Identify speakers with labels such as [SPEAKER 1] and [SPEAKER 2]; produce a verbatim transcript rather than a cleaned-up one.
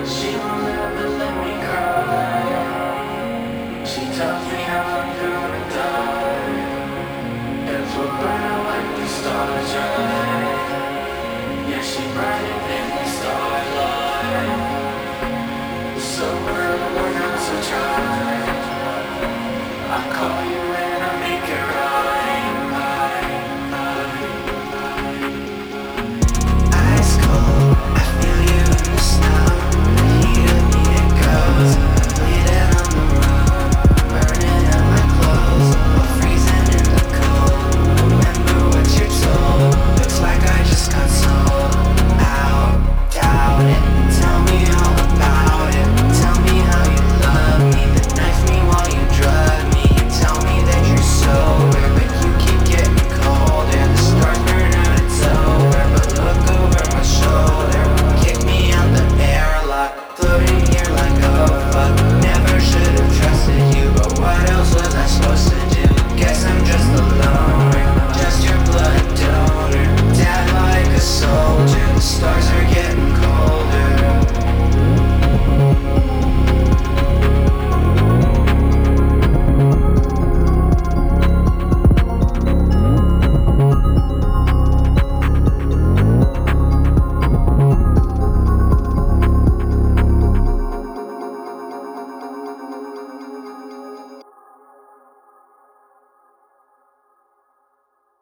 [SPEAKER 1] She won't ever let me cry. She tells me how I'm gonna die. If we're burning like the stars, right? Yeah, she brighter than the starlight. So we're learning to try. I call